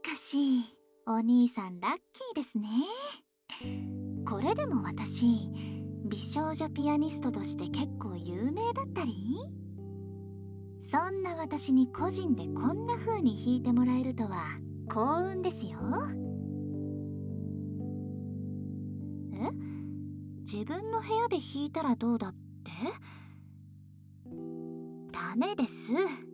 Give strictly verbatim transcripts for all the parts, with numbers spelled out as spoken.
かしお兄さんラッキーですね。これでも私美少女ピアニストとして結構有名だったり、そんな私に個人でこんな風に弾いてもらえるとは幸運ですよ。え、自分の部屋で弾いたらどうだって？ダメです。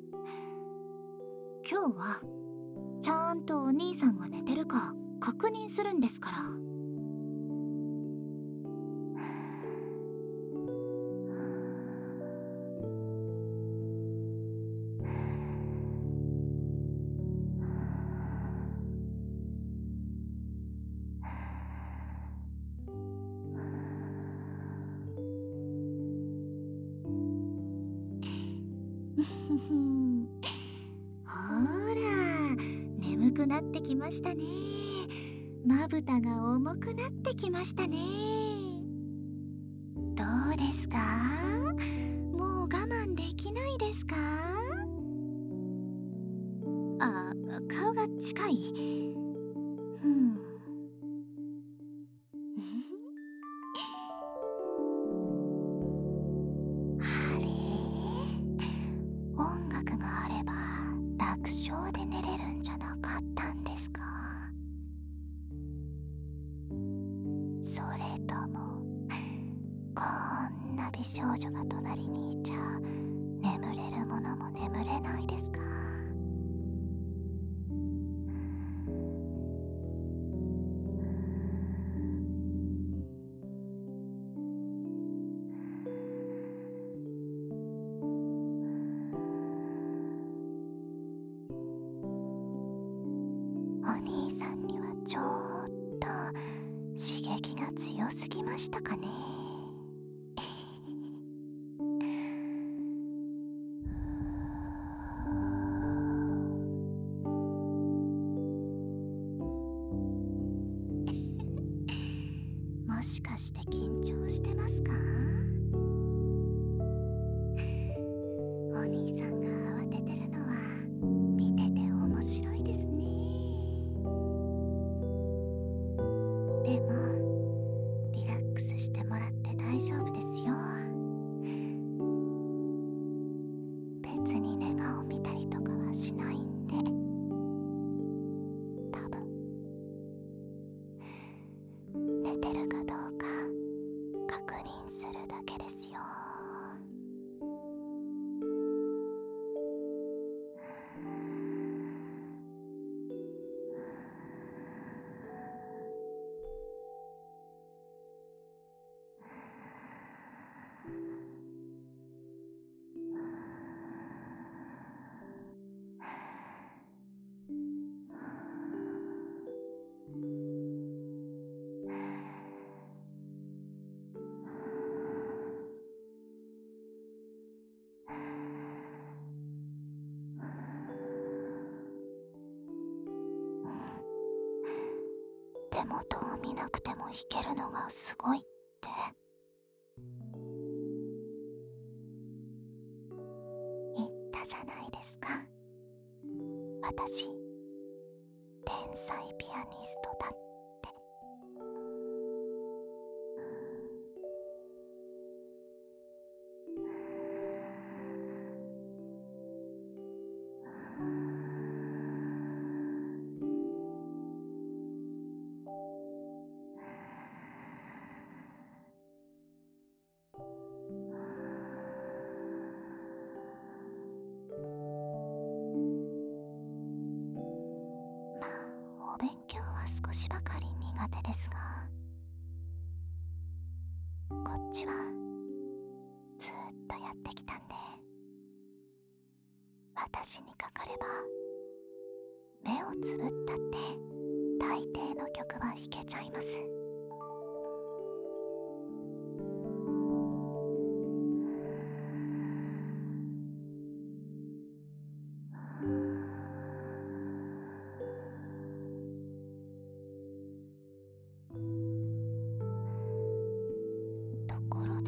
今日はちゃんとお兄さんが寝てるか確認するんですから。ほら、眠くなってきましたね。まぶたが重くなってきましたね。どうですか？もう我慢できないですか？あ、顔が近い。うん。あれ？音楽があれば楽勝で寝れるんじゃなかったんですか？それともこんな美少女が隣にいちゃ眠れるものも眠れないですか？お兄さんにはちょっと刺激が強すぎましたかね。もしかして緊張してますか？お兄さんが慌ててるのは見てて面白いですね。でもリラックスしてもらって大丈夫ですよ。別に寝顔見たりとかはしないんで、多分寝てるかどうか確認するだけですよ。手元を見なくても弾けるのがすごいって？言ったじゃないですか。私、天才ピアニストだって。まあ、お勉強は少しばかり苦手ですが、こっちはずーっとやってきたんで、私にかかれば目をつぶったって大抵の曲は弾けちゃいます。ところで、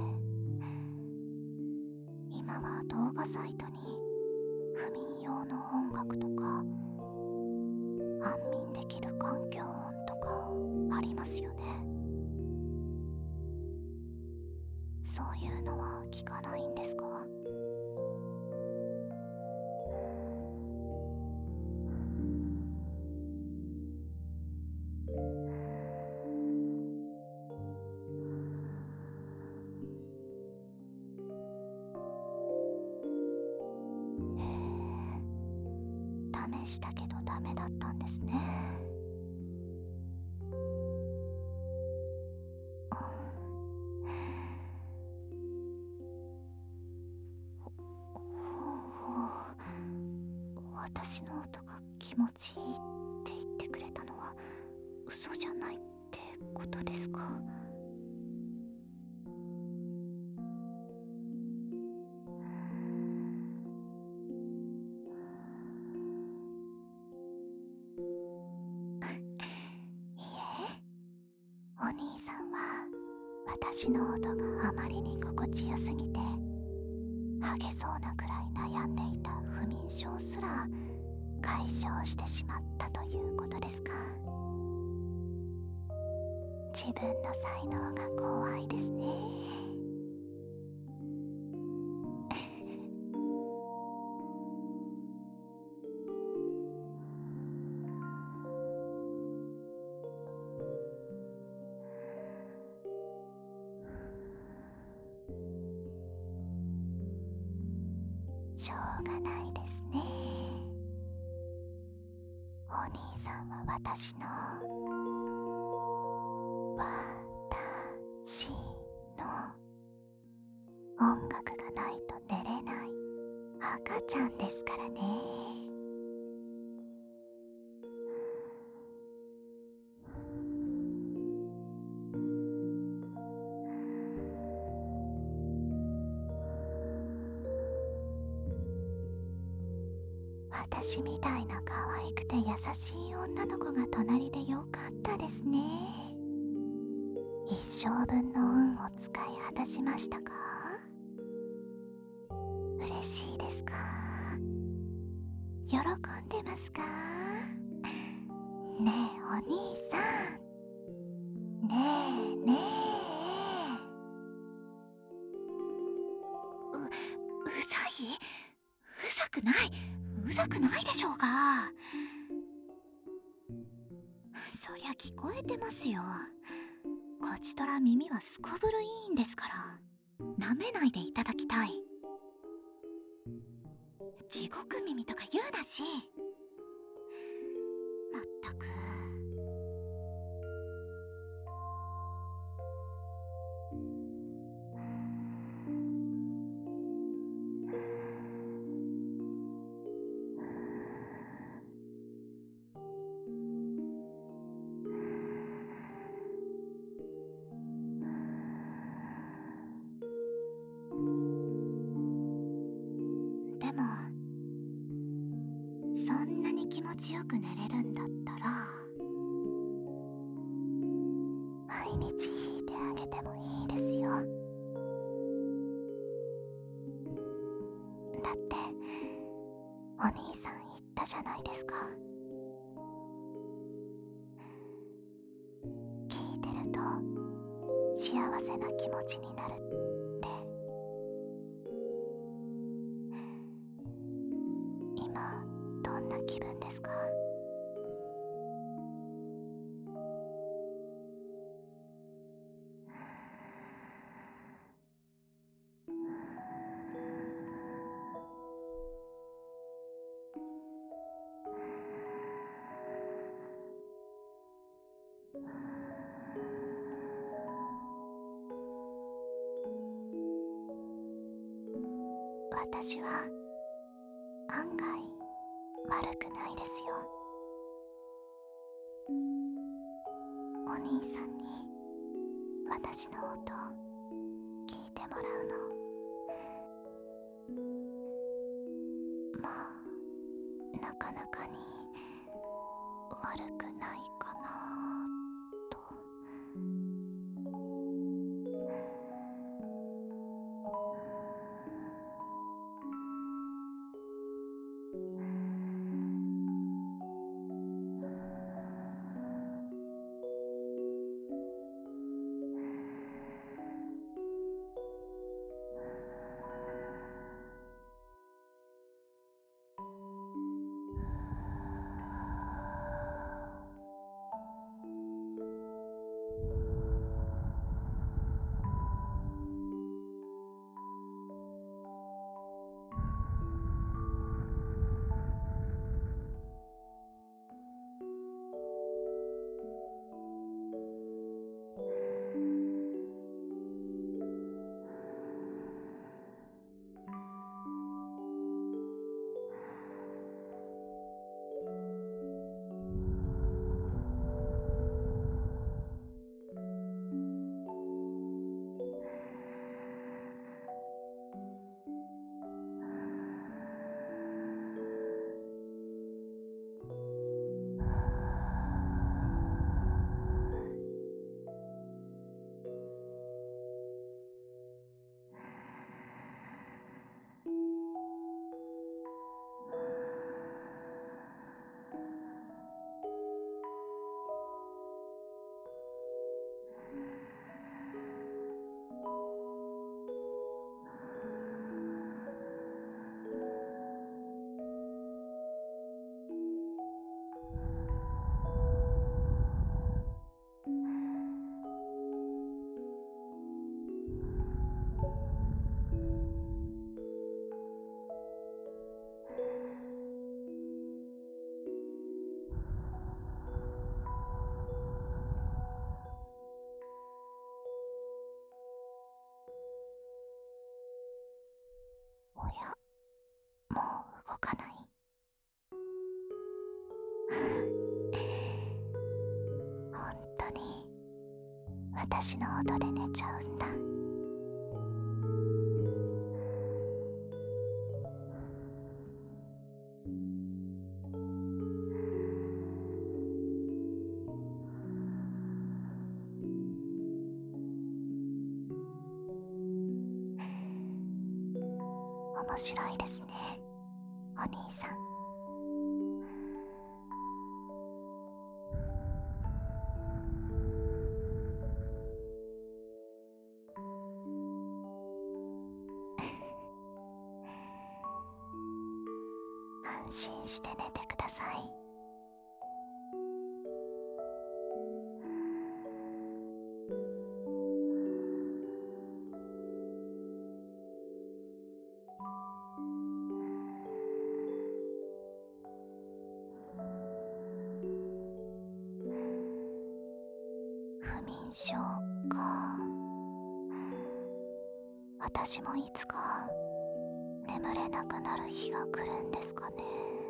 今は動画サイトに不眠用の音楽とかそういうのは聞かないんですか？へえ、試したけどダメだったんですね。ほう、私の音が気持ちいいって言ってくれたのは嘘じゃないってことですか？いえ、お兄さんは私の音があまりに心地よすぎてハゲそうなくらい悩んでいた不眠症すら解消してしまったということですか？自分の才能が怖いですね。しょうがないですね。お兄さんは私の私の音楽がないと寝れない赤ちゃんですからね。私みたいな可愛くて優しい女の子が隣でよかったですね。一生分の運を使い果たしましたか？嬉しいですか？喜んでますか？ねえお兄さん、ねえねえ、う、うざいうざくないうざくないでしょうが。そりゃ聞こえてますよ。こちとら耳はすこぶるいいんですから、舐めないでいただきたい。地獄耳とか言うなし。まったく。でもそんなに気持ちよく寝れるんだったら毎日弾いてあげてもいいですよ。だってお兄さん言ったじゃないですか。聞いてると幸せな気持ちになるって。今どんな気分ですか？私は案外悪くないですよ。お兄さんに私の音聞いてもらうのまあなかなかに悪くないかなと。 私の音で寝ちゃうんだ。面白いですね、お兄さん。安心して寝てください。不眠症か。私もいつか眠れなくなる日が来るんですかね。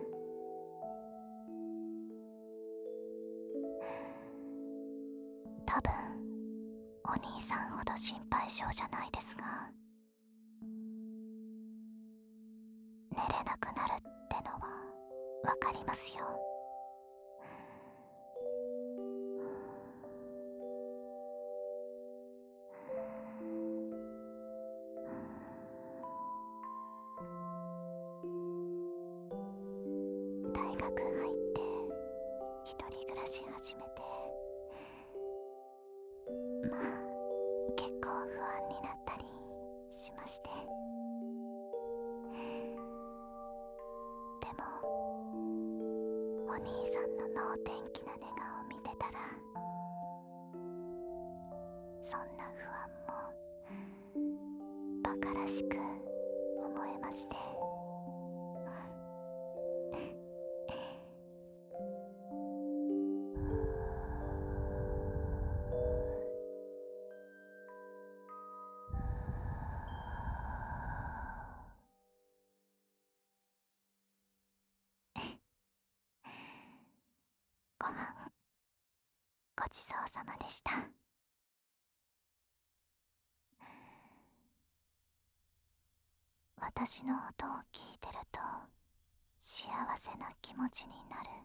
多分お兄さんほど心配性じゃないですが、寝れなくなるってのはわかりますよ。大学入って一人暮らし始めて、まあ結構不安になったりしまして。でもお兄さんの能天気な寝顔を見てたら、そんな不安もバカらしく思えまして。ご飯ごちそうさまでした。私の音を聞いてると幸せな気持ちになる。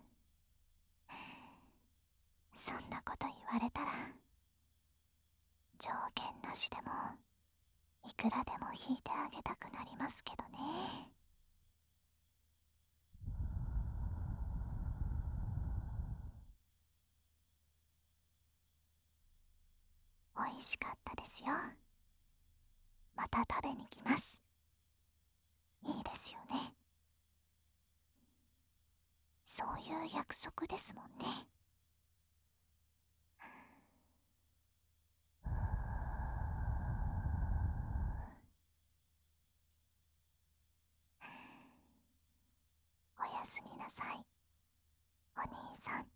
そんなこと言われたら条件なしでもいくらでも弾いてあげたくなりますけどね。美味しかったですよ。また食べに来ます。いいですよね。そういう約束ですもんね。おやすみなさい、お兄さん。